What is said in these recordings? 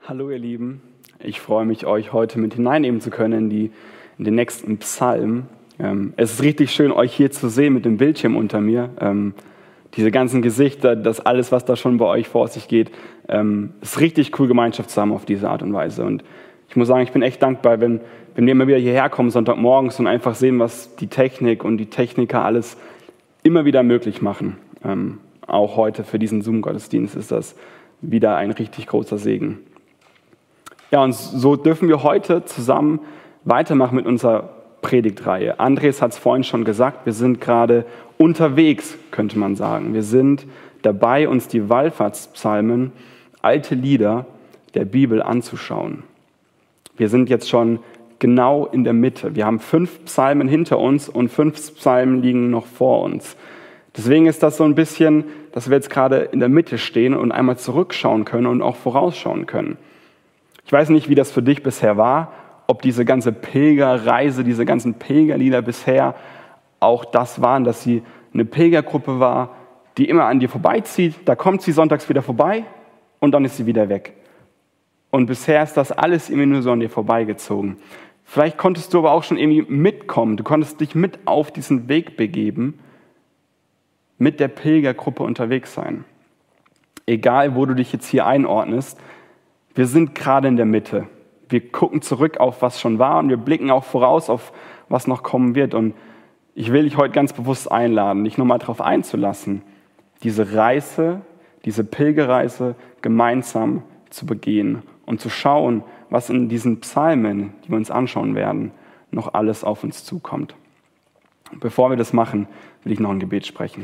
Hallo ihr Lieben, ich freue mich, euch heute mit hineinnehmen zu können in den nächsten Psalm. Es ist richtig schön, euch hier zu sehen mit dem Bildschirm unter mir. Diese ganzen Gesichter, das alles, was da schon bei euch vor sich geht. Es ist richtig cool, Gemeinschaft zu haben auf diese Art und Weise. Und ich muss sagen, ich bin echt dankbar, wenn wir immer wieder hierher kommen, Sonntagmorgens, und einfach sehen, was die Technik und die Techniker alles immer wieder möglich machen. Auch heute für diesen Zoom-Gottesdienst ist das wieder ein richtig großer Segen. Ja, und so dürfen wir heute zusammen weitermachen mit unserer Predigtreihe. Andres hat es vorhin schon gesagt, wir sind gerade unterwegs, könnte man sagen. Wir sind dabei, uns die Wallfahrtspsalmen, alte Lieder der Bibel anzuschauen. Wir sind jetzt schon genau in der Mitte. Wir haben 5 Psalmen hinter uns und 5 Psalmen liegen noch vor uns. Deswegen ist das so ein bisschen, dass wir jetzt gerade in der Mitte stehen und einmal zurückschauen können und auch vorausschauen können. Ich weiß nicht, wie das für dich bisher war, ob diese ganze Pilgerreise, diese ganzen Pilgerlieder bisher auch das waren, dass sie eine Pilgergruppe war, die immer an dir vorbeizieht, da kommt sie sonntags wieder vorbei und dann ist sie wieder weg. Und bisher ist das alles irgendwie nur so an dir vorbeigezogen. Vielleicht konntest du aber auch schon irgendwie mitkommen, du konntest dich mit auf diesen Weg begeben, mit der Pilgergruppe unterwegs sein. Egal, wo du dich jetzt hier einordnest, wir sind gerade in der Mitte. Wir gucken zurück auf, was schon war, und wir blicken auch voraus auf, was noch kommen wird. Und ich will dich heute ganz bewusst einladen, dich nochmal darauf einzulassen, diese Reise, diese Pilgerreise gemeinsam zu begehen und zu schauen, was in diesen Psalmen, die wir uns anschauen werden, noch alles auf uns zukommt. Bevor wir das machen, will ich noch ein Gebet sprechen.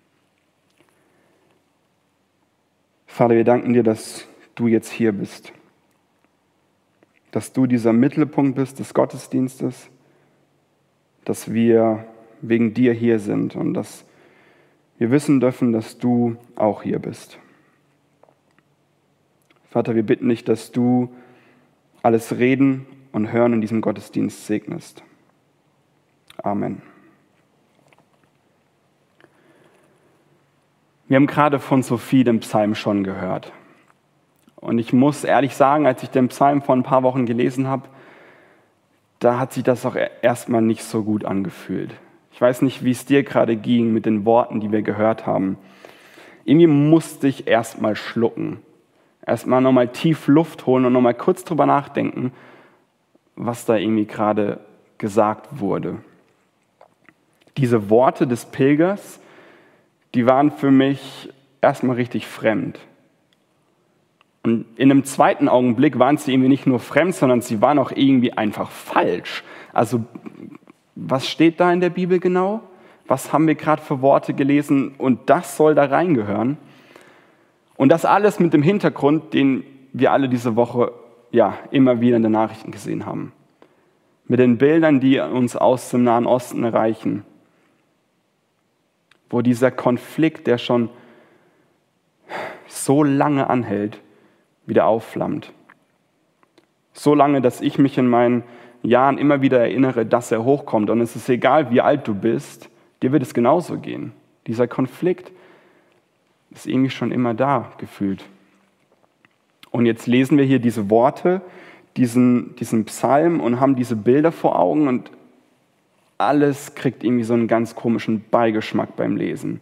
Vater, wir danken dir, dass du jetzt hier bist, dass du dieser Mittelpunkt bist des Gottesdienstes, dass wir wegen dir hier sind und dass wir wissen dürfen, dass du auch hier bist. Vater, wir bitten dich, dass du alles Reden und Hören in diesem Gottesdienst segnest. Amen. Wir haben gerade von Sophie den Psalm schon gehört. Und ich muss ehrlich sagen, als ich den Psalm vor ein paar Wochen gelesen habe, da hat sich das auch erstmal nicht so gut angefühlt. Ich weiß nicht, wie es dir gerade ging mit den Worten, die wir gehört haben. Irgendwie musste ich erstmal schlucken. Erstmal nochmal tief Luft holen und nochmal kurz drüber nachdenken, was da irgendwie gerade gesagt wurde. Diese Worte des Pilgers, die waren für mich erstmal richtig fremd. Und in einem zweiten Augenblick waren sie irgendwie nicht nur fremd, sondern sie waren auch irgendwie einfach falsch. Also, was steht da in der Bibel genau? Was haben wir gerade für Worte gelesen? Und das soll da reingehören. Und das alles mit dem Hintergrund, den wir alle diese Woche immer wieder in den Nachrichten gesehen haben. Mit den Bildern, die uns aus dem Nahen Osten erreichen. Wo dieser Konflikt, der schon so lange anhält, wieder aufflammt. So lange, dass ich mich in meinen Jahren immer wieder erinnere, dass er hochkommt. Und es ist egal, wie alt du bist, dir wird es genauso gehen. Dieser Konflikt ist irgendwie schon immer da gefühlt. Und jetzt lesen wir hier diese Worte, diesen Psalm, und haben diese Bilder vor Augen, und alles kriegt irgendwie so einen ganz komischen Beigeschmack beim Lesen.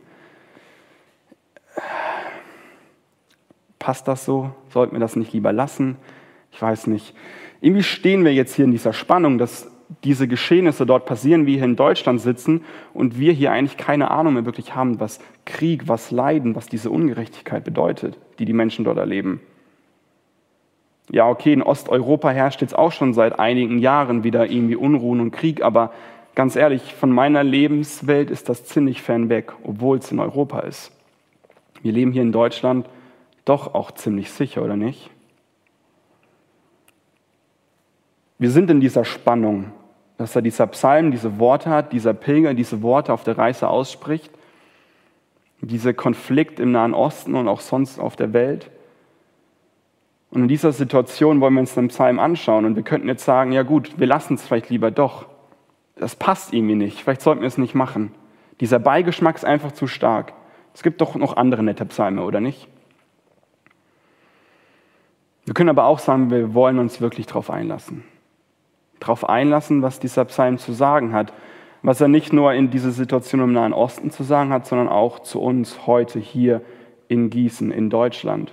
Passt das so? Sollten wir das nicht lieber lassen? Ich weiß nicht. Irgendwie stehen wir jetzt hier in dieser Spannung, dass diese Geschehnisse dort passieren, wir hier in Deutschland sitzen und wir hier eigentlich keine Ahnung mehr wirklich haben, was Krieg, was Leiden, was diese Ungerechtigkeit bedeutet, die die Menschen dort erleben. Ja, okay, in Osteuropa herrscht jetzt auch schon seit einigen Jahren wieder irgendwie Unruhen und Krieg, aber ganz ehrlich, von meiner Lebenswelt ist das ziemlich fern weg, obwohl es in Europa ist. Wir leben hier in Deutschland doch auch ziemlich sicher, oder nicht? Wir sind in dieser Spannung, dass da dieser Psalm diese Worte hat, dieser Pilger diese Worte auf der Reise ausspricht, dieser Konflikt im Nahen Osten und auch sonst auf der Welt. Und in dieser Situation wollen wir uns den Psalm anschauen, und wir könnten jetzt sagen, ja gut, wir lassen es vielleicht lieber doch. Das passt irgendwie nicht, vielleicht sollten wir es nicht machen. Dieser Beigeschmack ist einfach zu stark. Es gibt doch noch andere nette Psalme, oder nicht? Wir können aber auch sagen, wir wollen uns wirklich darauf einlassen. Darauf einlassen, was dieser Psalm zu sagen hat. Was er nicht nur in dieser Situation im Nahen Osten zu sagen hat, sondern auch zu uns heute hier in Gießen, in Deutschland.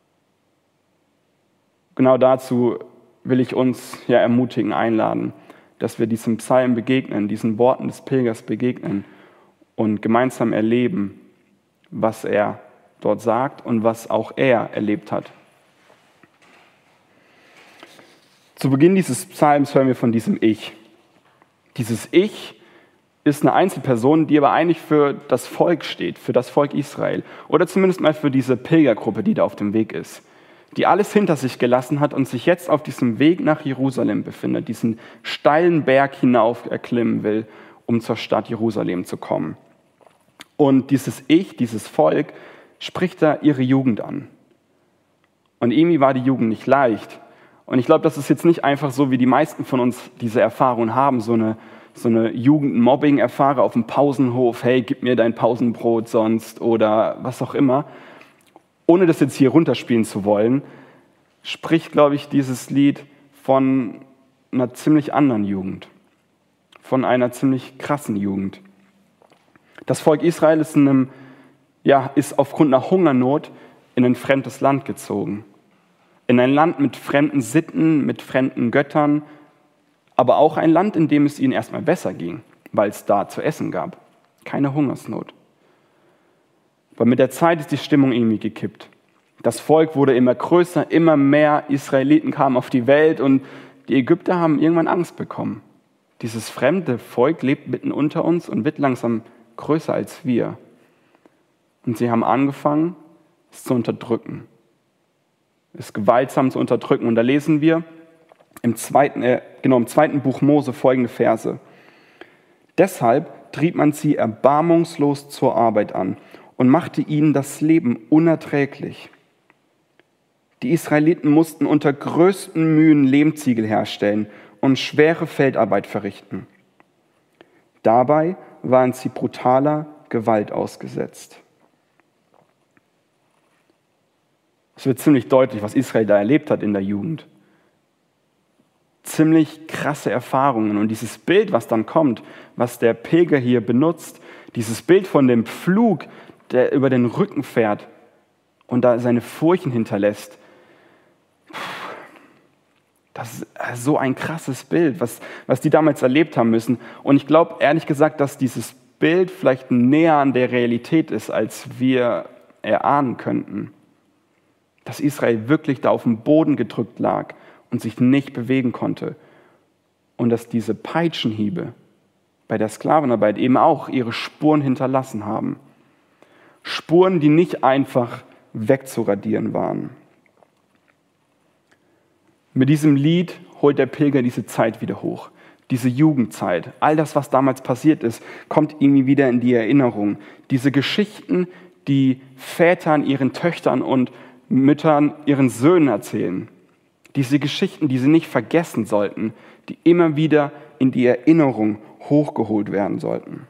Genau dazu will ich uns ermutigen, einladen, dass wir diesem Psalm begegnen, diesen Worten des Pilgers begegnen und gemeinsam erleben, was er dort sagt und was auch er erlebt hat. Zu Beginn dieses Psalms hören wir von diesem Ich. Dieses Ich ist eine Einzelperson, die aber eigentlich für das Volk steht, für das Volk Israel oder zumindest mal für diese Pilgergruppe, die da auf dem Weg ist, die alles hinter sich gelassen hat und sich jetzt auf diesem Weg nach Jerusalem befindet, diesen steilen Berg hinauf erklimmen will, um zur Stadt Jerusalem zu kommen. Und dieses Ich, dieses Volk, spricht da ihre Jugend an. Und irgendwie war die Jugend nicht leicht. Und ich glaube, das ist jetzt nicht einfach so, wie die meisten von uns diese Erfahrung haben, so eine Jugendmobbing-Erfahrung auf dem Pausenhof, hey, gib mir dein Pausenbrot sonst oder was auch immer. Ohne das jetzt hier runterspielen zu wollen, spricht, glaube ich, dieses Lied von einer ziemlich anderen Jugend, von einer ziemlich krassen Jugend. Das Volk Israel ist aufgrund einer Hungernot in ein fremdes Land gezogen. In ein Land mit fremden Sitten, mit fremden Göttern, aber auch ein Land, in dem es ihnen erstmal besser ging, weil es da zu essen gab. Keine Hungersnot. Aber mit der Zeit ist die Stimmung irgendwie gekippt. Das Volk wurde immer größer, immer mehr Israeliten kamen auf die Welt und die Ägypter haben irgendwann Angst bekommen. Dieses fremde Volk lebt mitten unter uns und wird langsam größer als wir. Und sie haben angefangen, es zu unterdrücken. Es gewaltsam zu unterdrücken. Und da lesen wir im zweiten Buch Mose folgende Verse. Deshalb trieb man sie erbarmungslos zur Arbeit an und machte ihnen das Leben unerträglich. Die Israeliten mussten unter größten Mühen Lehmziegel herstellen und schwere Feldarbeit verrichten. Dabei waren sie brutaler Gewalt ausgesetzt. Es wird ziemlich deutlich, was Israel da erlebt hat in der Jugend. Ziemlich krasse Erfahrungen. Und dieses Bild, was dann kommt, was der Pilger hier benutzt, dieses Bild von dem Pflug, der über den Rücken fährt und da seine Furchen hinterlässt, das ist so ein krasses Bild, was die damals erlebt haben müssen. Und ich glaube, ehrlich gesagt, dass dieses Bild vielleicht näher an der Realität ist, als wir erahnen könnten. Dass Israel wirklich da auf dem Boden gedrückt lag und sich nicht bewegen konnte. Und dass diese Peitschenhiebe bei der Sklavenarbeit eben auch ihre Spuren hinterlassen haben. Spuren, die nicht einfach wegzuradieren waren. Mit diesem Lied holt der Pilger diese Zeit wieder hoch, diese Jugendzeit. All das, was damals passiert ist, kommt irgendwie wieder in die Erinnerung. Diese Geschichten, die Vätern ihren Töchtern und Müttern ihren Söhnen erzählen. Diese Geschichten, die sie nicht vergessen sollten, die immer wieder in die Erinnerung hochgeholt werden sollten.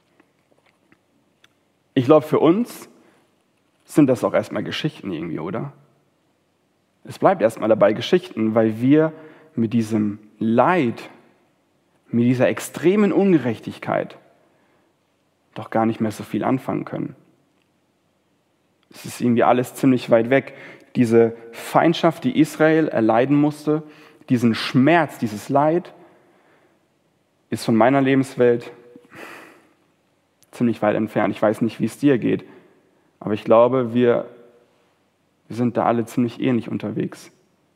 Ich glaube, für uns sind das auch erstmal Geschichten irgendwie, oder? Es bleibt erstmal dabei Geschichten, weil wir mit diesem Leid, mit dieser extremen Ungerechtigkeit doch gar nicht mehr so viel anfangen können. Es ist irgendwie alles ziemlich weit weg. Diese Feindschaft, die Israel erleiden musste, diesen Schmerz, dieses Leid, ist von meiner Lebenswelt ziemlich weit entfernt. Ich weiß nicht, wie es dir geht, aber ich glaube, wir sind da alle ziemlich ähnlich unterwegs.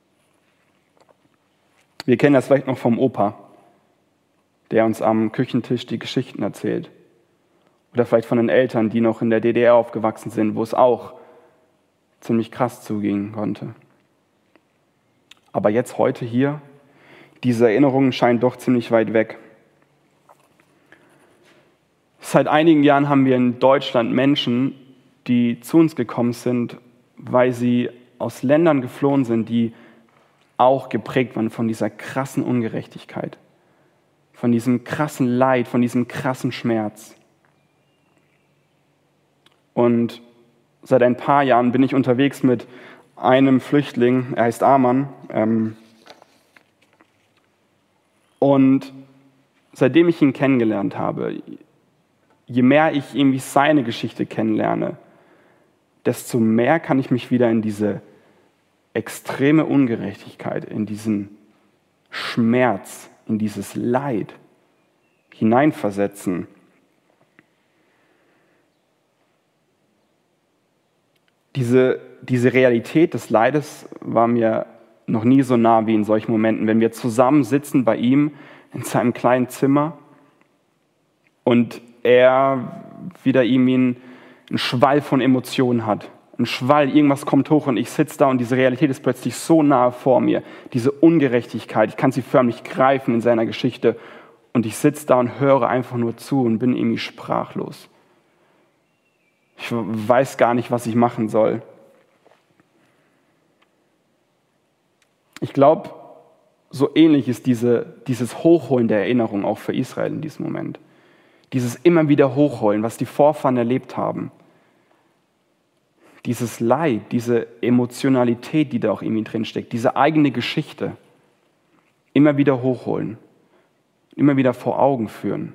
Wir kennen das vielleicht noch vom Opa, der uns am Küchentisch die Geschichten erzählt. Oder vielleicht von den Eltern, die noch in der DDR aufgewachsen sind, wo es auch ziemlich krass zugehen konnte. Aber jetzt, heute hier, diese Erinnerungen scheinen doch ziemlich weit weg. Seit einigen Jahren haben wir in Deutschland Menschen, die zu uns gekommen sind, weil sie aus Ländern geflohen sind, die auch geprägt waren von dieser krassen Ungerechtigkeit, von diesem krassen Leid, von diesem krassen Schmerz. Und seit ein paar Jahren bin ich unterwegs mit einem Flüchtling, er heißt Aman, und seitdem ich ihn kennengelernt habe, je mehr ich irgendwie seine Geschichte kennenlerne, desto mehr kann ich mich wieder in diese extreme Ungerechtigkeit, in diesen Schmerz, in dieses Leid hineinversetzen. Diese Realität des Leides war mir noch nie so nah wie in solchen Momenten, wenn wir zusammen sitzen bei ihm in seinem kleinen Zimmer und er wieder irgendwie einen Schwall von Emotionen hat. Ein Schwall, irgendwas kommt hoch und ich sitze da und diese Realität ist plötzlich so nahe vor mir. Diese Ungerechtigkeit, ich kann sie förmlich greifen in seiner Geschichte und ich sitze da und höre einfach nur zu und bin irgendwie sprachlos. Ich weiß gar nicht, was ich machen soll. Ich glaube, so ähnlich ist dieses Hochholen der Erinnerung auch für Israel in diesem Moment. Dieses immer wieder Hochholen, was die Vorfahren erlebt haben. Dieses Leid, diese Emotionalität, die da auch irgendwie drinsteckt, diese eigene Geschichte, immer wieder hochholen, immer wieder vor Augen führen.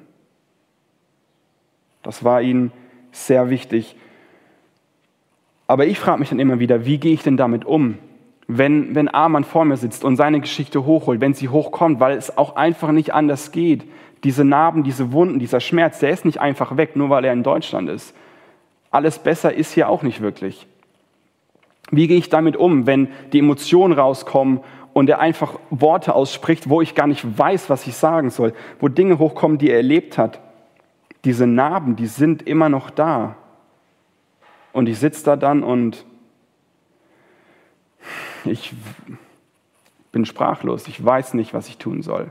Das war ihnen sehr wichtig. Aber ich frage mich dann immer wieder, wie gehe ich denn damit um, wenn Aman vor mir sitzt und seine Geschichte hochholt, wenn sie hochkommt, weil es auch einfach nicht anders geht. Diese Narben, diese Wunden, dieser Schmerz, der ist nicht einfach weg, nur weil er in Deutschland ist. Alles besser ist hier auch nicht wirklich. Wie gehe ich damit um, wenn die Emotionen rauskommen und er einfach Worte ausspricht, wo ich gar nicht weiß, was ich sagen soll, wo Dinge hochkommen, die er erlebt hat. Diese Narben, die sind immer noch da. Und ich sitze da dann und ich bin sprachlos. Ich weiß nicht, was ich tun soll.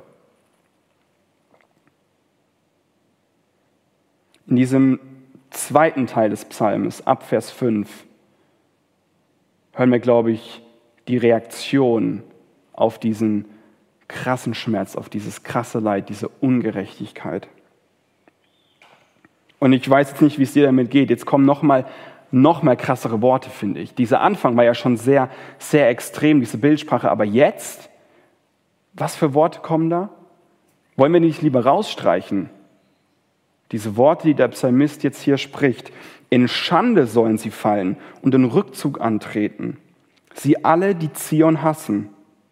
In diesem zweiten Teil des Psalms, ab Vers 5, hören wir, glaube ich, die Reaktion auf diesen krassen Schmerz, auf dieses krasse Leid, diese Ungerechtigkeit. Und ich weiß jetzt nicht, wie es dir damit geht. Jetzt kommen noch mal krassere Worte, finde ich. Dieser Anfang war ja schon sehr, sehr extrem, diese Bildsprache. Aber jetzt, was für Worte kommen da? Wollen wir die nicht lieber rausstreichen? Diese Worte, die der Psalmist jetzt hier spricht. In Schande sollen sie fallen und den Rückzug antreten. Sie alle, die Zion hassen.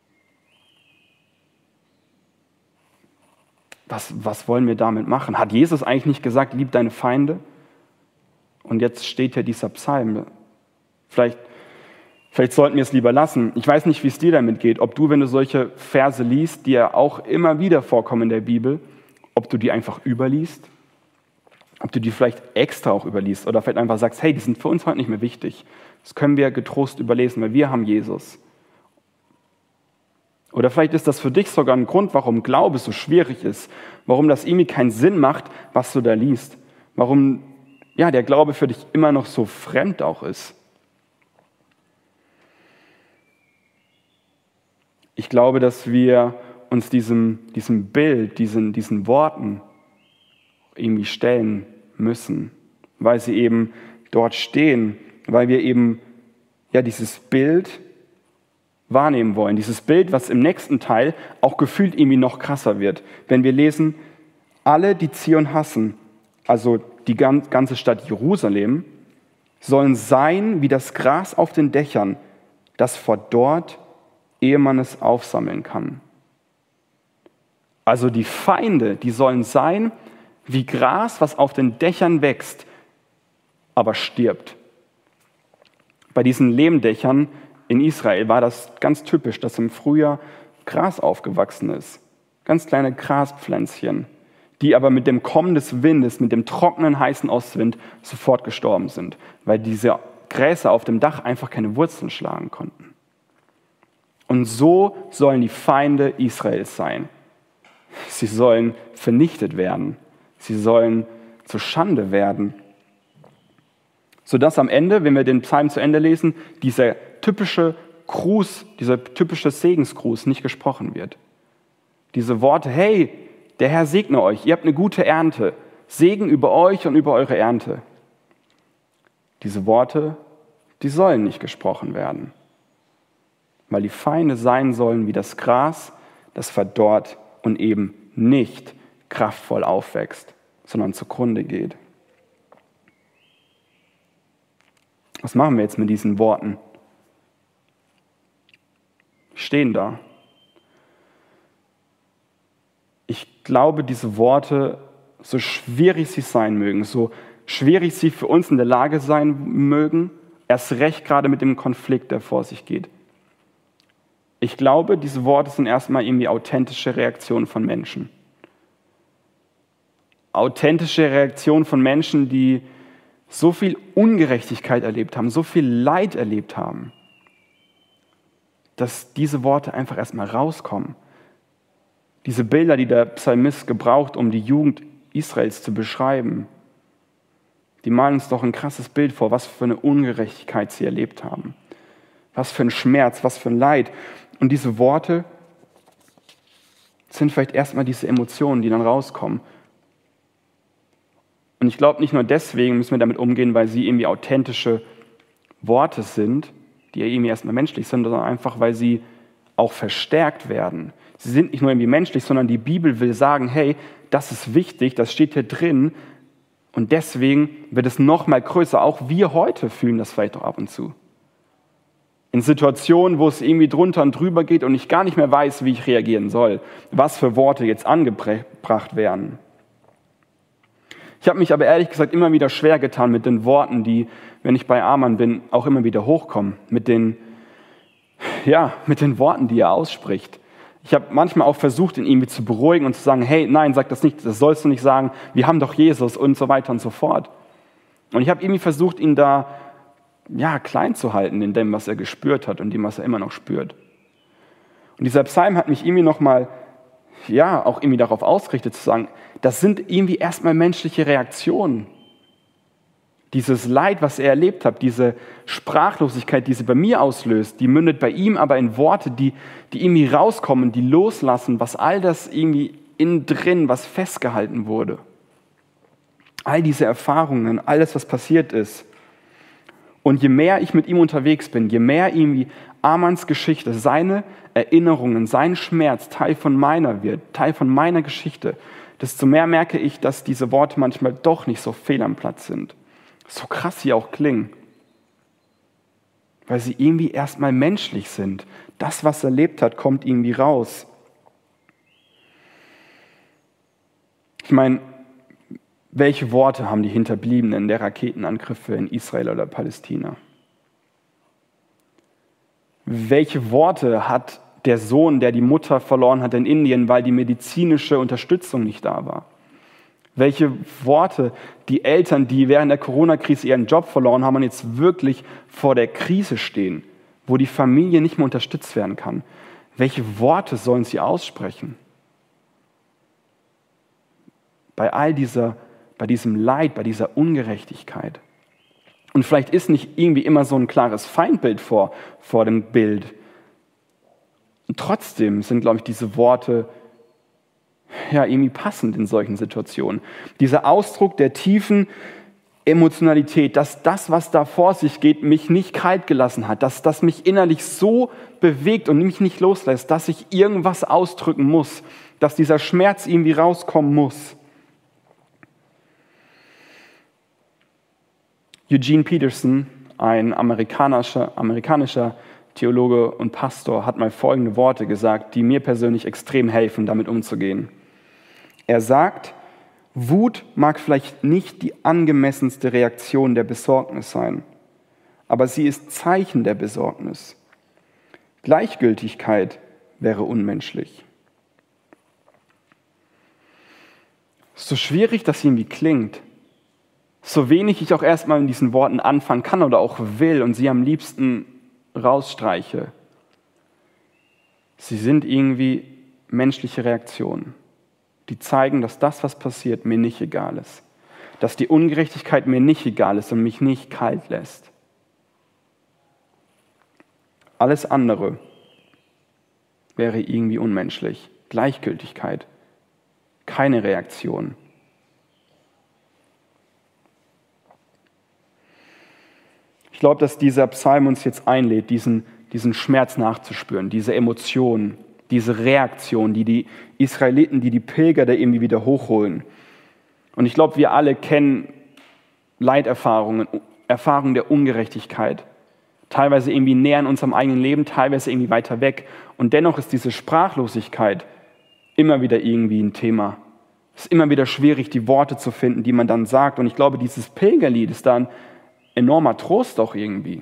Was wollen wir damit machen? Hat Jesus eigentlich nicht gesagt, lieb deine Feinde? Und jetzt steht hier dieser Psalm. Vielleicht sollten wir es lieber lassen. Ich weiß nicht, wie es dir damit geht. Ob du, wenn du solche Verse liest, die ja auch immer wieder vorkommen in der Bibel, ob du die einfach überliest, ob du die vielleicht extra auch überliest oder vielleicht einfach sagst, hey, die sind für uns heute nicht mehr wichtig. Das können wir getrost überlesen, weil wir haben Jesus. Oder vielleicht ist das für dich sogar ein Grund, warum Glaube so schwierig ist, warum das irgendwie keinen Sinn macht, was du da liest, warum der Glaube für dich immer noch so fremd auch ist. Ich glaube, dass wir uns diesem Bild, diesen Worten irgendwie stellen müssen, weil sie eben dort stehen, weil wir eben dieses Bild wahrnehmen wollen. Dieses Bild, was im nächsten Teil auch gefühlt irgendwie noch krasser wird. Wenn wir lesen, alle, die Zion hassen, also die ganze Stadt Jerusalem, sollen sein wie das Gras auf den Dächern, das verdorrt, ehe man es aufsammeln kann. Also die Feinde, die sollen sein wie Gras, was auf den Dächern wächst, aber stirbt. Bei diesen Lehmdächern in Israel war das ganz typisch, dass im Frühjahr Gras aufgewachsen ist. Ganz kleine Graspflänzchen, die aber mit dem Kommen des Windes, mit dem trockenen, heißen Ostwind sofort gestorben sind, weil diese Gräser auf dem Dach einfach keine Wurzeln schlagen konnten. Und so sollen die Feinde Israels sein. Sie sollen vernichtet werden. Sie sollen zur Schande werden. Sodass am Ende, wenn wir den Psalm zu Ende lesen, dieser typische Gruß, dieser typische Segensgruß nicht gesprochen wird. Diese Worte, hey, der Herr segne euch, ihr habt eine gute Ernte, Segen über euch und über eure Ernte. Diese Worte, die sollen nicht gesprochen werden. weil die Feinde sein sollen wie das Gras, das verdorrt und eben nicht kraftvoll aufwächst, sondern zugrunde geht. Was machen wir jetzt mit diesen Worten? Die stehen da. Ich glaube, diese Worte, so schwierig sie sein mögen, so schwierig sie für uns in der Lage sein mögen, erst recht gerade mit dem Konflikt, der vor sich geht. Ich glaube, diese Worte sind erstmal irgendwie authentische Reaktionen von Menschen. Authentische Reaktionen von Menschen, die so viel Ungerechtigkeit erlebt haben, so viel Leid erlebt haben, dass diese Worte einfach erstmal rauskommen. Diese Bilder, die der Psalmist gebraucht, um die Jugend Israels zu beschreiben, die malen uns doch ein krasses Bild vor, was für eine Ungerechtigkeit sie erlebt haben. Was für ein Schmerz, was für ein Leid. Und diese Worte sind vielleicht erstmal diese Emotionen, die dann rauskommen. Und ich glaube, nicht nur deswegen müssen wir damit umgehen, weil sie irgendwie authentische Worte sind, die ja irgendwie erstmal menschlich sind, sondern einfach, weil sie auch verstärkt werden. Sie sind nicht nur irgendwie menschlich, sondern die Bibel will sagen, hey, das ist wichtig, das steht hier drin und deswegen wird es noch mal größer. Auch wir heute fühlen das vielleicht auch ab und zu. In Situationen, wo es irgendwie drunter und drüber geht und ich gar nicht mehr weiß, wie ich reagieren soll, was für Worte jetzt angebracht werden. Ich habe mich aber ehrlich gesagt immer wieder schwer getan mit den Worten, die, wenn ich bei Arman bin, auch immer wieder hochkommen. Mit den Worten, die er ausspricht. Ich habe manchmal auch versucht, ihn irgendwie zu beruhigen und zu sagen, hey, nein, sag das nicht, das sollst du nicht sagen, wir haben doch Jesus und so weiter und so fort. Und ich habe irgendwie versucht, ihn da klein zu halten in dem, was er gespürt hat und dem, was er immer noch spürt. Und dieser Psalm hat mich irgendwie nochmal, auch irgendwie darauf ausgerichtet zu sagen, das sind irgendwie erstmal menschliche Reaktionen. Dieses Leid, was er erlebt hat, diese Sprachlosigkeit, die sie bei mir auslöst, die mündet bei ihm aber in Worte, die irgendwie rauskommen, die loslassen, was all das irgendwie innen drin, was festgehalten wurde. All diese Erfahrungen, alles, was passiert ist. Und je mehr ich mit ihm unterwegs bin, je mehr irgendwie Armans Geschichte, seine Erinnerungen, sein Schmerz Teil von meiner wird, Teil von meiner Geschichte, desto mehr merke ich, dass diese Worte manchmal doch nicht so fehl am Platz sind. So krass sie auch klingen. Weil sie irgendwie erstmal menschlich sind. Das, was er erlebt hat, kommt irgendwie raus. Ich meine, welche Worte haben die Hinterbliebenen der Raketenangriffe in Israel oder Palästina? Welche Worte hat der Sohn, der die Mutter verloren hat in Indien, weil die medizinische Unterstützung nicht da war? Welche Worte die Eltern, die während der Corona-Krise ihren Job verloren haben und jetzt wirklich vor der Krise stehen, wo die Familie nicht mehr unterstützt werden kann? Welche Worte sollen sie aussprechen? Bei diesem Leid, bei dieser Ungerechtigkeit. Und vielleicht ist nicht irgendwie immer so ein klares Feindbild vor dem Bild. Und trotzdem sind, glaube ich, diese Worte irgendwie passend in solchen Situationen. Dieser Ausdruck der tiefen Emotionalität, dass das, was da vor sich geht, mich nicht kalt gelassen hat, dass das mich innerlich so bewegt und mich nicht loslässt, dass ich irgendwas ausdrücken muss, dass dieser Schmerz irgendwie rauskommen muss. Eugene Peterson, ein amerikanischer Theologe und Pastor, hat mal folgende Worte gesagt, die mir persönlich extrem helfen, damit umzugehen. Er sagt, Wut mag vielleicht nicht die angemessenste Reaktion der Besorgnis sein, aber sie ist Zeichen der Besorgnis. Gleichgültigkeit wäre unmenschlich. So schwierig das irgendwie klingt, so wenig ich auch erstmal in diesen Worten anfangen kann oder auch will und sie am liebsten rausstreiche, sie sind irgendwie menschliche Reaktionen, die zeigen, dass das, was passiert, mir nicht egal ist. Dass die Ungerechtigkeit mir nicht egal ist und mich nicht kalt lässt. Alles andere wäre irgendwie unmenschlich. Gleichgültigkeit, keine Reaktion. Ich glaube, dass dieser Psalm uns jetzt einlädt, diesen diesen Schmerz nachzuspüren, diese Emotionen, diese Reaktion, die Israeliten, die Pilger da irgendwie wieder hochholen. Und ich glaube, wir alle kennen Leiterfahrungen, Erfahrungen der Ungerechtigkeit. Teilweise irgendwie näher in unserem eigenen Leben, teilweise irgendwie weiter weg. Und dennoch ist diese Sprachlosigkeit immer wieder irgendwie ein Thema. Es ist immer wieder schwierig, die Worte zu finden, die man dann sagt. Und ich glaube, dieses Pilgerlied ist da ein enormer Trost auch irgendwie.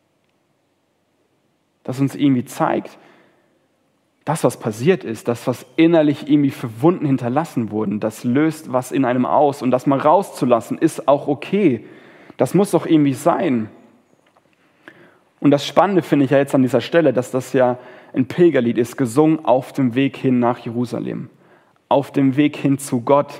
Das uns irgendwie zeigt, das, was passiert ist, das, was innerlich irgendwie für Wunden hinterlassen wurden, das löst was in einem aus. Und das mal rauszulassen, ist auch okay. Das muss doch irgendwie sein. Und das Spannende finde ich ja jetzt an dieser Stelle, dass das ja ein Pilgerlied ist, gesungen auf dem Weg hin nach Jerusalem, auf dem Weg hin zu Gott.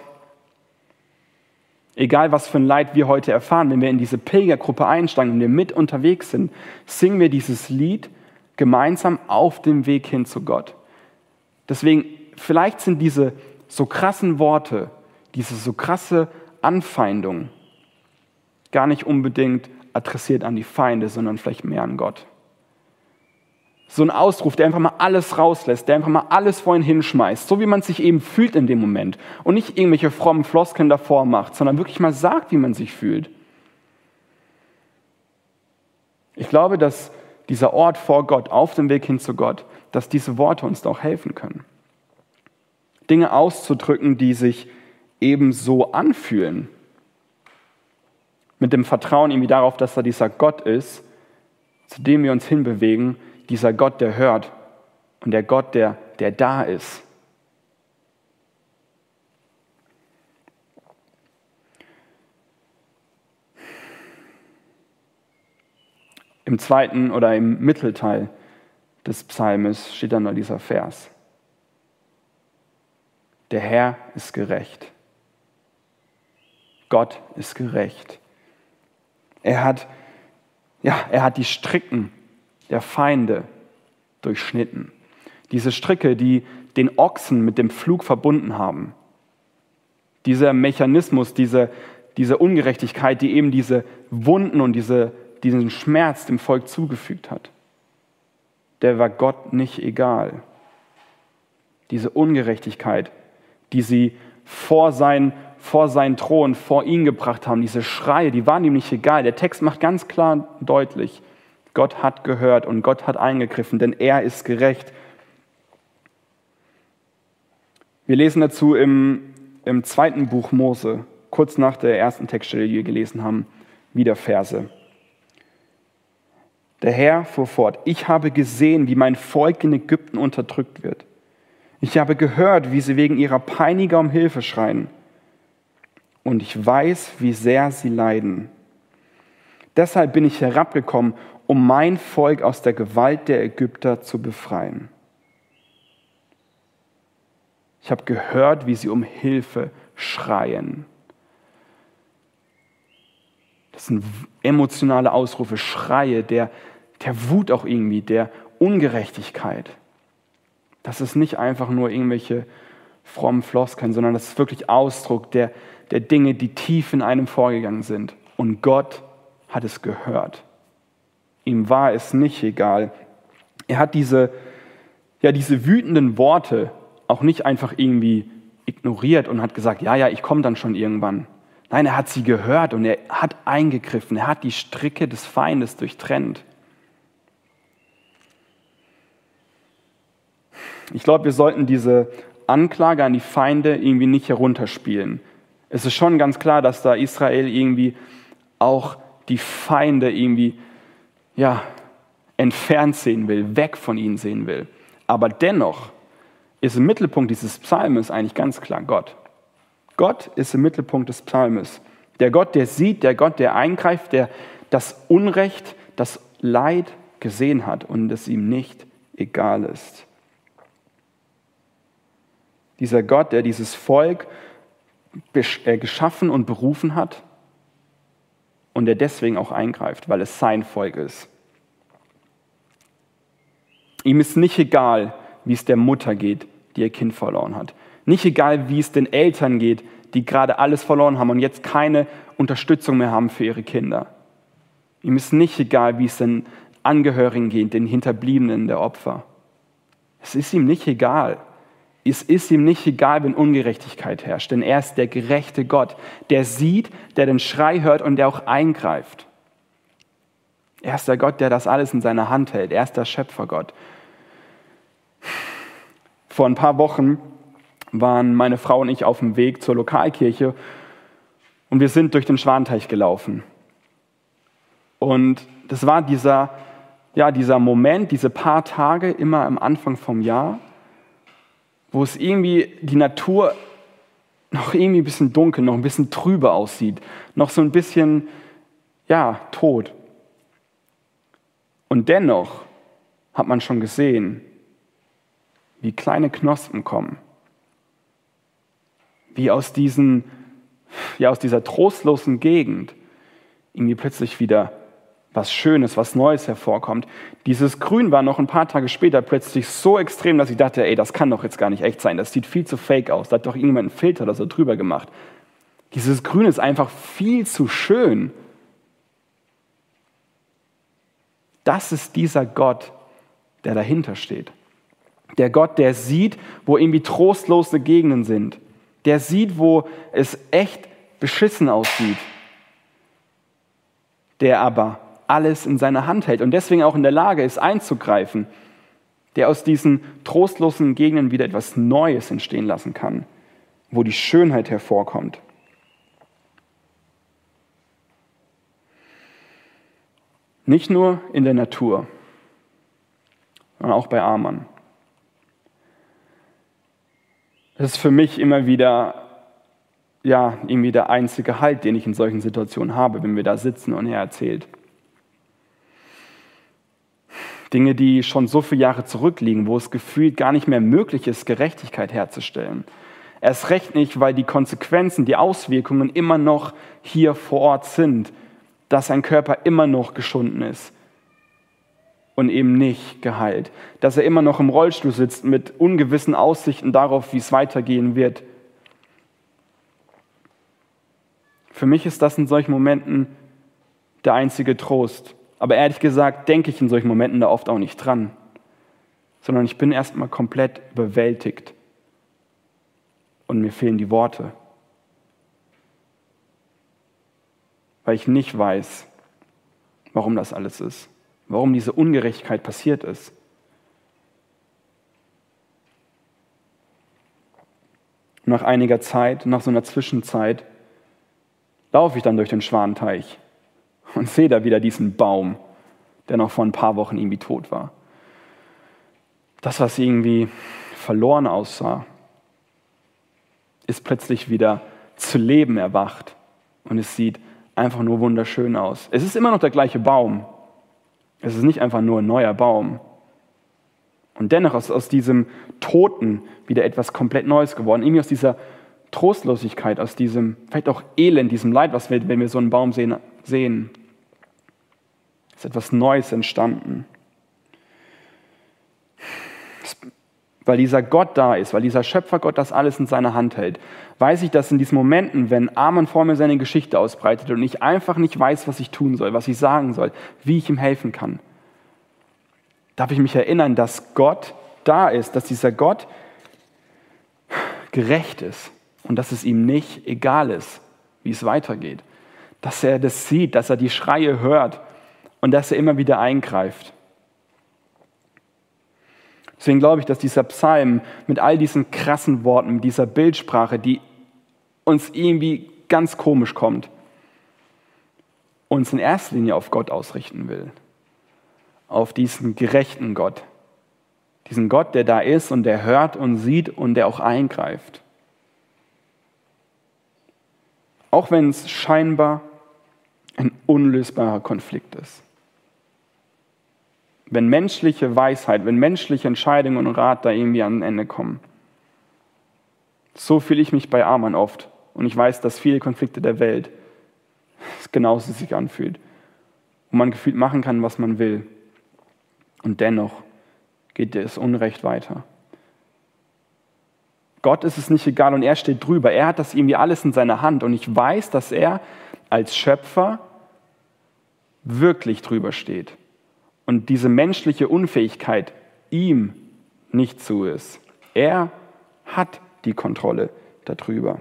Egal, was für ein Leid wir heute erfahren, wenn wir in diese Pilgergruppe einsteigen und wir mit unterwegs sind, singen wir dieses Lied gemeinsam auf dem Weg hin zu Gott. Deswegen, vielleicht sind diese so krassen Worte, diese so krasse Anfeindung gar nicht unbedingt adressiert an die Feinde, sondern vielleicht mehr an Gott. So ein Ausruf, der einfach mal alles rauslässt, der einfach mal alles vorhin hinschmeißt, so wie man sich eben fühlt in dem Moment und nicht irgendwelche frommen Floskeln davor macht, sondern wirklich mal sagt, wie man sich fühlt. Ich glaube, dass dieser Ort vor Gott, auf dem Weg hin zu Gott, dass diese Worte uns da auch helfen können. Dinge auszudrücken, die sich eben so anfühlen. Mit dem Vertrauen irgendwie darauf, dass da dieser Gott ist, zu dem wir uns hinbewegen, dieser Gott, der hört und der Gott, der da ist. Im zweiten oder im Mittelteil des Psalmes steht dann noch dieser Vers. Der Herr ist gerecht. Gott ist gerecht. Er hat die Stricken der Feinde durchschnitten. Diese Stricke, die den Ochsen mit dem Pflug verbunden haben. Dieser Mechanismus, diese Ungerechtigkeit, die eben diese Wunden und diesen Schmerz dem Volk zugefügt hat. Der war Gott nicht egal. Diese Ungerechtigkeit, die sie vor seinen Thron, vor ihn gebracht haben, diese Schreie, die waren ihm nicht egal. Der Text macht ganz klar deutlich, Gott hat gehört und Gott hat eingegriffen, denn er ist gerecht. Wir lesen dazu im 2. Buch Mose, kurz nach der ersten Textstelle, die wir gelesen haben, wieder Verse. Der Herr fuhr fort, ich habe gesehen, wie mein Volk in Ägypten unterdrückt wird. Ich habe gehört, wie sie wegen ihrer Peiniger um Hilfe schreien. Und ich weiß, wie sehr sie leiden. Deshalb bin ich herabgekommen, um mein Volk aus der Gewalt der Ägypter zu befreien. Ich habe gehört, wie sie um Hilfe schreien. Das sind emotionale Ausrufe, Schreie der Wut auch irgendwie, der Ungerechtigkeit. Das ist nicht einfach nur irgendwelche frommen Floskeln, sondern das ist wirklich Ausdruck der Dinge, die tief in einem vorgegangen sind. Und Gott hat es gehört. Ihm war es nicht egal. Er hat diese wütenden Worte auch nicht einfach irgendwie ignoriert und hat gesagt, ja, ich komme dann schon irgendwann. Nein, er hat sie gehört und er hat eingegriffen. Er hat die Stricke des Feindes durchtrennt. Ich glaube, wir sollten diese Anklage an die Feinde irgendwie nicht herunterspielen. Es ist schon ganz klar, dass da Israel irgendwie auch die Feinde irgendwie entfernt sehen will, weg von ihnen sehen will. Aber dennoch ist im Mittelpunkt dieses Psalmes eigentlich ganz klar Gott. Gott ist im Mittelpunkt des Psalmes. Der Gott, der sieht, der Gott, der eingreift, der das Unrecht, das Leid gesehen hat und es ihm nicht egal ist. Dieser Gott, der dieses Volk geschaffen und berufen hat und der deswegen auch eingreift, weil es sein Volk ist. Ihm ist nicht egal, wie es der Mutter geht, die ihr Kind verloren hat. Nicht egal, wie es den Eltern geht, die gerade alles verloren haben und jetzt keine Unterstützung mehr haben für ihre Kinder. Ihm ist nicht egal, wie es den Angehörigen geht, den Hinterbliebenen der Opfer. Es ist ihm nicht egal. Es ist ihm nicht egal, wenn Ungerechtigkeit herrscht, denn er ist der gerechte Gott, der sieht, der den Schrei hört und der auch eingreift. Er ist der Gott, der das alles in seiner Hand hält. Er ist der Schöpfergott. Vor ein paar Wochen waren meine Frau und ich auf dem Weg zur Lokalkirche und wir sind durch den Schwanteich gelaufen. Und das war dieser Moment, diese paar Tage immer am Anfang vom Jahr, wo es irgendwie die Natur noch irgendwie ein bisschen dunkel, noch ein bisschen trübe aussieht, noch so ein bisschen, tot. Und dennoch hat man schon gesehen, wie kleine Knospen kommen, wie aus dieser trostlosen Gegend irgendwie plötzlich wieder was Schönes, was Neues hervorkommt. Dieses Grün war noch ein paar Tage später plötzlich so extrem, dass ich dachte, das kann doch jetzt gar nicht echt sein, das sieht viel zu fake aus, da hat doch irgendjemand einen Filter oder so drüber gemacht. Dieses Grün ist einfach viel zu schön. Das ist dieser Gott, der dahinter steht. Der Gott, der sieht, wo irgendwie trostlose Gegenden sind. Der sieht, wo es echt beschissen aussieht. Der aber alles in seiner Hand hält und deswegen auch in der Lage ist, einzugreifen. Der aus diesen trostlosen Gegenden wieder etwas Neues entstehen lassen kann, wo die Schönheit hervorkommt. Nicht nur in der Natur, sondern auch bei Aman. Das ist für mich immer wieder, irgendwie der einzige Halt, den ich in solchen Situationen habe, wenn wir da sitzen und er erzählt. Dinge, die schon so viele Jahre zurückliegen, wo es gefühlt gar nicht mehr möglich ist, Gerechtigkeit herzustellen. Erst recht nicht, weil die Konsequenzen, die Auswirkungen immer noch hier vor Ort sind, dass sein Körper immer noch geschunden ist und eben nicht geheilt. Dass er immer noch im Rollstuhl sitzt mit ungewissen Aussichten darauf, wie es weitergehen wird. Für mich ist das in solchen Momenten der einzige Trost. Aber ehrlich gesagt denke ich in solchen Momenten da oft auch nicht dran, sondern ich bin erstmal komplett überwältigt und mir fehlen die Worte, weil ich nicht weiß, warum das alles ist, warum diese Ungerechtigkeit passiert ist. Nach einiger Zeit, nach so einer Zwischenzeit, laufe ich dann durch den Schwanteich und sehe da wieder diesen Baum, der noch vor ein paar Wochen irgendwie tot war. Das, was irgendwie verloren aussah, ist plötzlich wieder zu Leben erwacht und es sieht einfach nur wunderschön aus. Es ist immer noch der gleiche Baum. Es ist nicht einfach nur ein neuer Baum. Und dennoch ist aus diesem Toten wieder etwas komplett Neues geworden. Irgendwie aus dieser Trostlosigkeit, aus diesem vielleicht auch Elend, diesem Leid, was wir, wenn wir so einen Baum sehen, ist etwas Neues entstanden. Weil dieser Gott da ist, weil dieser Schöpfergott das alles in seiner Hand hält, weiß ich, dass in diesen Momenten, wenn Aman vor mir seine Geschichte ausbreitet und ich einfach nicht weiß, was ich tun soll, was ich sagen soll, wie ich ihm helfen kann, darf ich mich erinnern, dass Gott da ist, dass dieser Gott gerecht ist und dass es ihm nicht egal ist, wie es weitergeht. Dass er das sieht, dass er die Schreie hört und dass er immer wieder eingreift. Deswegen glaube ich, dass dieser Psalm mit all diesen krassen Worten, mit dieser Bildsprache, die uns irgendwie ganz komisch kommt, uns in erster Linie auf Gott ausrichten will. Auf diesen gerechten Gott. Diesen Gott, der da ist und der hört und sieht und der auch eingreift. Auch wenn es scheinbar ein unlösbarer Konflikt ist. Wenn menschliche Weisheit, wenn menschliche Entscheidungen und Rat da irgendwie an ein Ende kommen. So fühle ich mich bei Aman oft. Und ich weiß, dass viele Konflikte der Welt genauso sich anfühlt. Wo man gefühlt machen kann, was man will. Und dennoch geht das Unrecht weiter. Gott ist es nicht egal und er steht drüber. Er hat das irgendwie alles in seiner Hand. Und ich weiß, dass er als Schöpfer wirklich drüber steht. und diese menschliche Unfähigkeit ihm nicht zu ist. Er hat die Kontrolle darüber.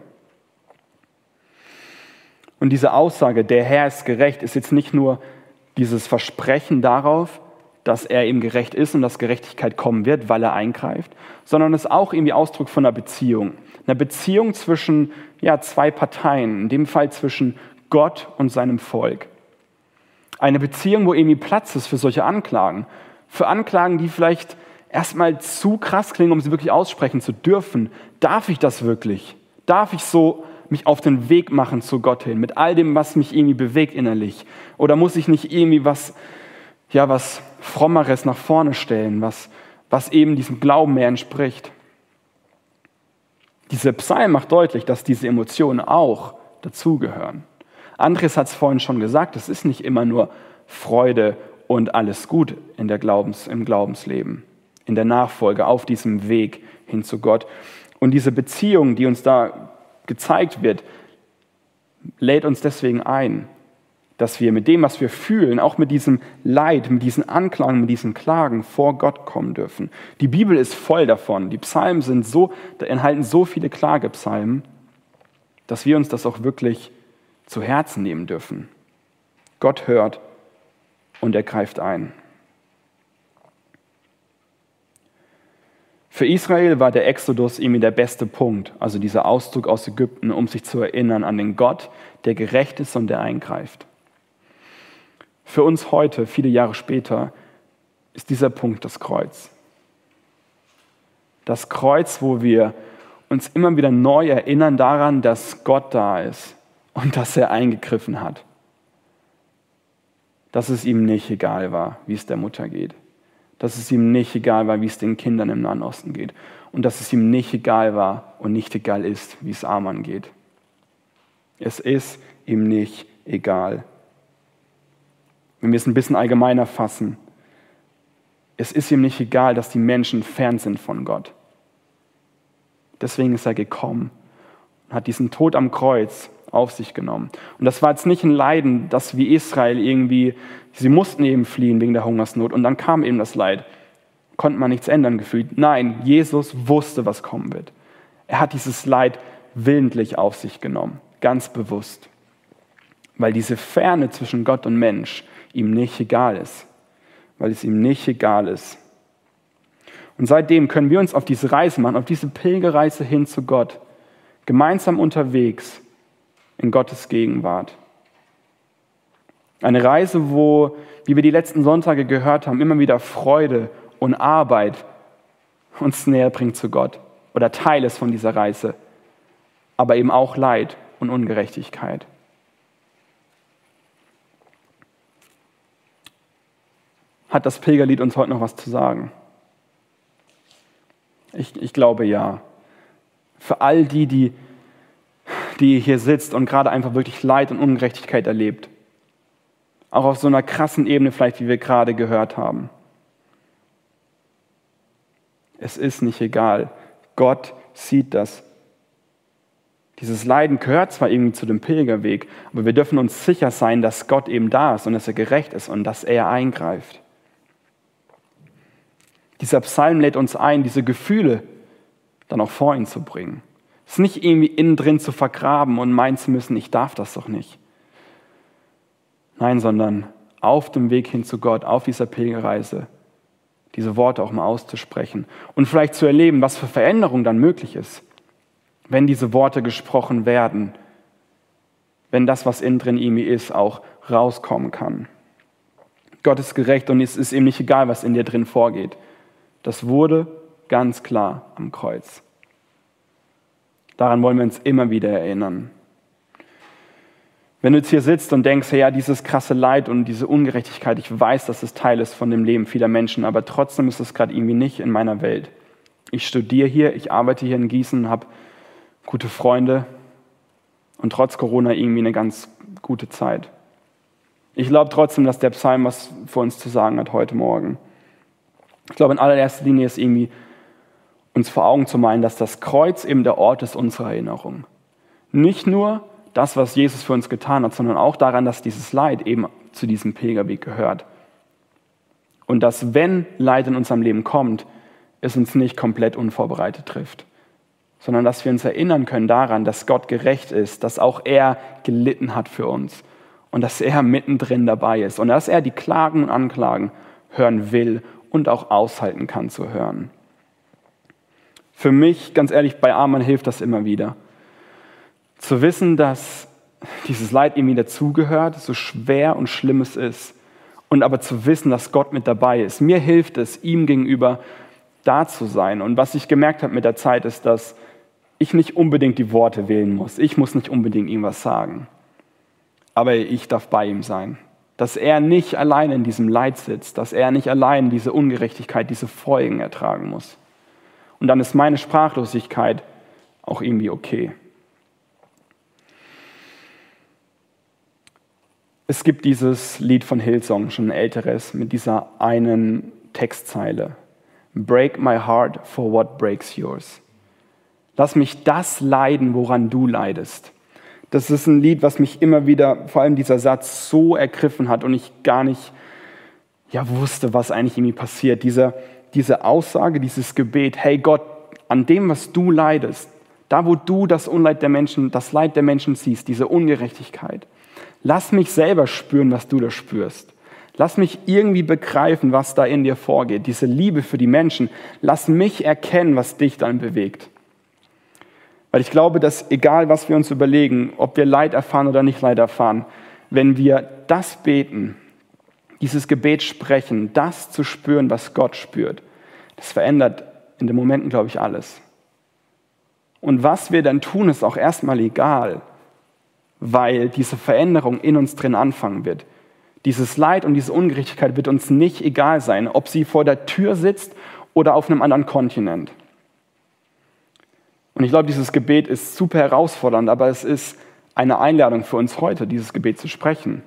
Und diese Aussage, der Herr ist gerecht, ist jetzt nicht nur dieses Versprechen darauf, dass er eben gerecht ist und dass Gerechtigkeit kommen wird, weil er eingreift, sondern es ist auch irgendwie Ausdruck von einer Beziehung. Einer Beziehung zwischen zwei Parteien, in dem Fall zwischen Gott und seinem Volk. Eine Beziehung, wo irgendwie Platz ist für solche Anklagen. Für Anklagen, die vielleicht erstmal zu krass klingen, um sie wirklich aussprechen zu dürfen. Darf ich das wirklich? Darf ich so mich auf den Weg machen zu Gott hin, mit all dem, was mich irgendwie bewegt innerlich? Oder muss ich nicht irgendwie was Frommeres nach vorne stellen, was eben diesem Glauben mehr entspricht? Dieser Psalm macht deutlich, dass diese Emotionen auch dazugehören. Andres hat es vorhin schon gesagt, es ist nicht immer nur Freude und alles gut im Glaubensleben, in der Nachfolge, auf diesem Weg hin zu Gott. Und diese Beziehung, die uns da gezeigt wird, lädt uns deswegen ein, dass wir mit dem, was wir fühlen, auch mit diesem Leid, mit diesen Anklagen, mit diesen Klagen vor Gott kommen dürfen. Die Bibel ist voll davon. Die Psalmen enthalten so viele Klagepsalmen, dass wir uns das auch wirklich zu Herzen nehmen dürfen. Gott hört und er greift ein. Für Israel war der Exodus irgendwie der beste Punkt, also dieser Auszug aus Ägypten, um sich zu erinnern an den Gott, der gerecht ist und der eingreift. Für uns heute, viele Jahre später, ist dieser Punkt das Kreuz. Das Kreuz, wo wir uns immer wieder neu erinnern daran, dass Gott da ist und dass er eingegriffen hat. Dass es ihm nicht egal war, wie es der Mutter geht. Dass es ihm nicht egal war, wie es den Kindern im Nahen Osten geht. Und dass es ihm nicht egal war und nicht egal ist, wie es Aman geht. Es ist ihm nicht egal. Wenn wir es ein bisschen allgemeiner fassen, es ist ihm nicht egal, dass die Menschen fern sind von Gott. Deswegen ist er gekommen und hat diesen Tod am Kreuz auf sich genommen. Und das war jetzt nicht ein Leiden, das wie Israel sie mussten eben fliehen wegen der Hungersnot und dann kam eben das Leid. Konnte man nichts ändern gefühlt. Nein, Jesus wusste, was kommen wird. Er hat dieses Leid willentlich auf sich genommen, ganz bewusst. Weil diese Ferne zwischen Gott und Mensch ihm nicht egal ist. Weil es ihm nicht egal ist. Und seitdem können wir uns auf diese Reise machen, auf diese Pilgerreise hin zu Gott, gemeinsam unterwegs in Gottes Gegenwart. Eine Reise, wo, wie wir die letzten Sonntage gehört haben, immer wieder Freude und Arbeit uns näher bringt zu Gott oder Teil ist von dieser Reise, aber eben auch Leid und Ungerechtigkeit. Hat das Pilgerlied uns heute noch was zu sagen? Ich glaube ja. Für all die hier sitzt und gerade einfach wirklich Leid und Ungerechtigkeit erlebt. Auch auf so einer krassen Ebene vielleicht, wie wir gerade gehört haben. Es ist nicht egal. Gott sieht das. Dieses Leiden gehört zwar irgendwie zu dem Pilgerweg, aber wir dürfen uns sicher sein, dass Gott eben da ist und dass er gerecht ist und dass er eingreift. Dieser Psalm lädt uns ein, diese Gefühle dann auch vor ihn zu bringen. Es ist nicht irgendwie innen drin zu vergraben und meinen zu müssen, ich darf das doch nicht. Nein, sondern auf dem Weg hin zu Gott, auf dieser Pilgerreise, diese Worte auch mal auszusprechen und vielleicht zu erleben, was für Veränderung dann möglich ist, wenn diese Worte gesprochen werden, wenn das, was innen drin irgendwie ist, auch rauskommen kann. Gott ist gerecht und es ist ihm nicht egal, was in dir drin vorgeht. Das wurde ganz klar am Kreuz. Daran wollen wir uns immer wieder erinnern. Wenn du jetzt hier sitzt und denkst, ja, dieses krasse Leid und diese Ungerechtigkeit, ich weiß, dass es Teil ist von dem Leben vieler Menschen, aber trotzdem ist es gerade irgendwie nicht in meiner Welt. Ich studiere hier, ich arbeite hier in Gießen, habe gute Freunde und trotz Corona irgendwie eine ganz gute Zeit. Ich glaube trotzdem, dass der Psalm was für uns zu sagen hat heute Morgen. Ich glaube, in allererster Linie ist irgendwie uns vor Augen zu malen, dass das Kreuz eben der Ort ist unserer Erinnerung. Nicht nur das, was Jesus für uns getan hat, sondern auch daran, dass dieses Leid eben zu diesem Pilgerweg gehört. Und dass, wenn Leid in unserem Leben kommt, es uns nicht komplett unvorbereitet trifft, sondern dass wir uns erinnern können daran, dass Gott gerecht ist, dass auch er gelitten hat für uns und dass er mittendrin dabei ist und dass er die Klagen und Anklagen hören will und auch aushalten kann zu hören. Für mich, ganz ehrlich, bei Arman hilft das immer wieder. Zu wissen, dass dieses Leid irgendwie dazugehört, so schwer und schlimm es ist. Und aber zu wissen, dass Gott mit dabei ist. Mir hilft es, ihm gegenüber da zu sein. Und was ich gemerkt habe mit der Zeit, ist, dass ich nicht unbedingt die Worte wählen muss. Ich muss nicht unbedingt ihm was sagen. Aber ich darf bei ihm sein. Dass er nicht allein in diesem Leid sitzt. Dass er nicht allein diese Ungerechtigkeit, diese Folgen ertragen muss. Und dann ist meine Sprachlosigkeit auch irgendwie okay. Es gibt dieses Lied von Hillsong, schon ein älteres, mit dieser einen Textzeile. Break my heart for what breaks yours. Lass mich das leiden, woran du leidest. Das ist ein Lied, was mich immer wieder, vor allem dieser Satz, so ergriffen hat und ich gar nicht wusste, was eigentlich irgendwie passiert. Diese Aussage, dieses Gebet, hey Gott, an dem, was du leidest, da wo du das Leid der Menschen siehst, diese Ungerechtigkeit, lass mich selber spüren, was du da spürst. Lass mich irgendwie begreifen, was da in dir vorgeht. Diese Liebe für die Menschen, lass mich erkennen, was dich dann bewegt. Weil ich glaube, dass egal, was wir uns überlegen, ob wir Leid erfahren oder nicht Leid erfahren, wenn wir das beten, dieses Gebet sprechen, das zu spüren, was Gott spürt, das verändert in den Momenten, glaube ich, alles. Und was wir dann tun, ist auch erstmal egal, weil diese Veränderung in uns drin anfangen wird. Dieses Leid und diese Ungerechtigkeit wird uns nicht egal sein, ob sie vor der Tür sitzt oder auf einem anderen Kontinent. Und ich glaube, dieses Gebet ist super herausfordernd, aber es ist eine Einladung für uns heute, dieses Gebet zu sprechen.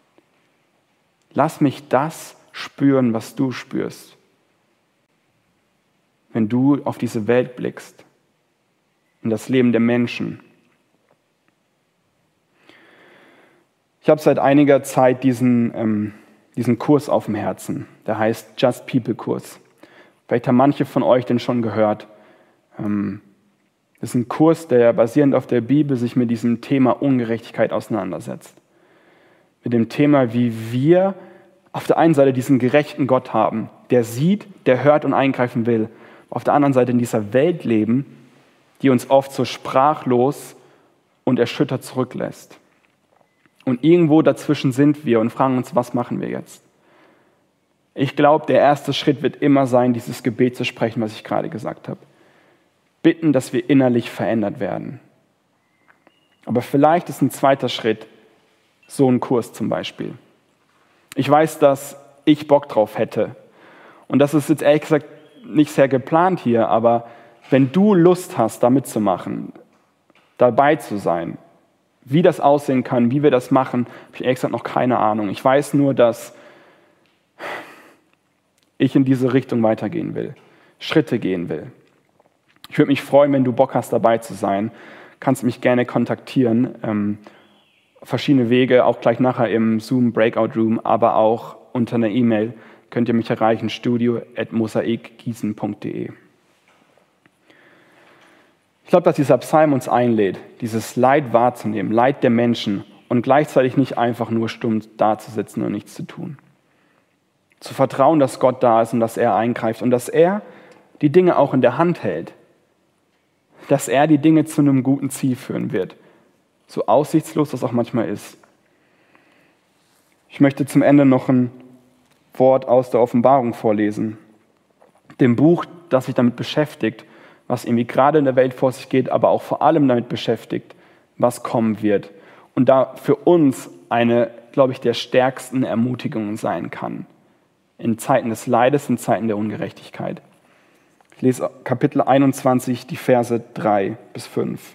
Lass mich das spüren, was du spürst, wenn du auf diese Welt blickst, in das Leben der Menschen. Ich habe seit einiger Zeit diesen Kurs auf dem Herzen, der heißt Just People Kurs. Vielleicht haben manche von euch den schon gehört. Das ist ein Kurs, der basierend auf der Bibel sich mit diesem Thema Ungerechtigkeit auseinandersetzt. Mit dem Thema, wie wir auf der einen Seite diesen gerechten Gott haben, der sieht, der hört und eingreifen will. Auf der anderen Seite in dieser Welt leben, die uns oft so sprachlos und erschüttert zurücklässt. Und irgendwo dazwischen sind wir und fragen uns, was machen wir jetzt? Ich glaube, der erste Schritt wird immer sein, dieses Gebet zu sprechen, was ich gerade gesagt habe. Bitten, dass wir innerlich verändert werden. Aber vielleicht ist ein zweiter Schritt so ein Kurs zum Beispiel. Ich weiß, dass ich Bock drauf hätte. Und das ist jetzt ehrlich gesagt nicht sehr geplant hier, aber wenn du Lust hast, da mitzumachen, dabei zu sein, wie das aussehen kann, wie wir das machen, habe ich ehrlich gesagt noch keine Ahnung. Ich weiß nur, dass ich in diese Richtung weitergehen will, Schritte gehen will. Ich würde mich freuen, wenn du Bock hast, dabei zu sein. Kannst mich gerne kontaktieren. Verschiedene Wege, auch gleich nachher im Zoom Breakout Room, aber auch unter einer E-Mail könnt ihr mich erreichen, studio@mosaikgießen.de. Ich glaube, dass dieser Psalm uns einlädt, dieses Leid wahrzunehmen, Leid der Menschen und gleichzeitig nicht einfach nur stumm dazusitzen und nichts zu tun. Zu vertrauen, dass Gott da ist und dass er eingreift und dass er die Dinge auch in der Hand hält. Dass er die Dinge zu einem guten Ziel führen wird. So aussichtslos das auch manchmal ist. Ich möchte zum Ende noch ein Wort aus der Offenbarung vorlesen. Dem Buch, das sich damit beschäftigt, was irgendwie gerade in der Welt vor sich geht, aber auch vor allem damit beschäftigt, was kommen wird. Und da für uns eine, glaube ich, der stärksten Ermutigungen sein kann. In Zeiten des Leides, in Zeiten der Ungerechtigkeit. Ich lese Kapitel 21, die Verse 3 bis 5.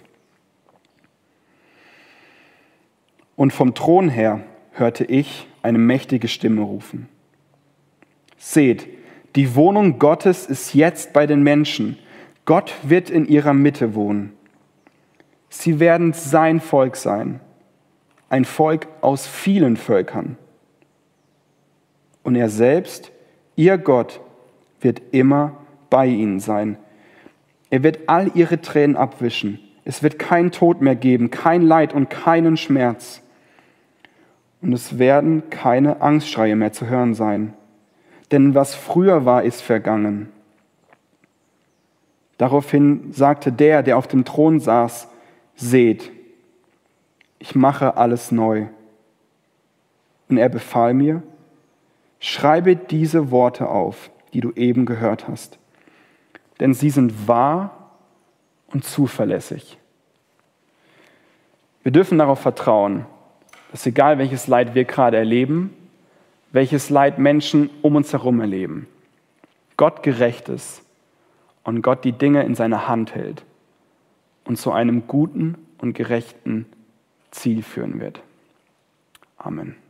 Und vom Thron her hörte ich eine mächtige Stimme rufen. Seht, die Wohnung Gottes ist jetzt bei den Menschen. Gott wird in ihrer Mitte wohnen. Sie werden sein Volk sein, ein Volk aus vielen Völkern. Und er selbst Ihr Gott wird immer bei ihnen sein. Er wird all ihre Tränen abwischen. Es wird keinen Tod mehr geben, kein Leid und keinen Schmerz. Und es werden keine Angstschreie mehr zu hören sein. Denn was früher war, ist vergangen. Daraufhin sagte der auf dem Thron saß, seht, ich mache alles neu. Und er befahl mir, schreibe diese Worte auf, die du eben gehört hast. Denn sie sind wahr und zuverlässig. Wir dürfen darauf vertrauen, dass egal welches Leid wir gerade erleben, welches Leid Menschen um uns herum erleben, Gott gerecht ist und Gott die Dinge in seiner Hand hält und zu einem guten und gerechten Ziel führen wird. Amen.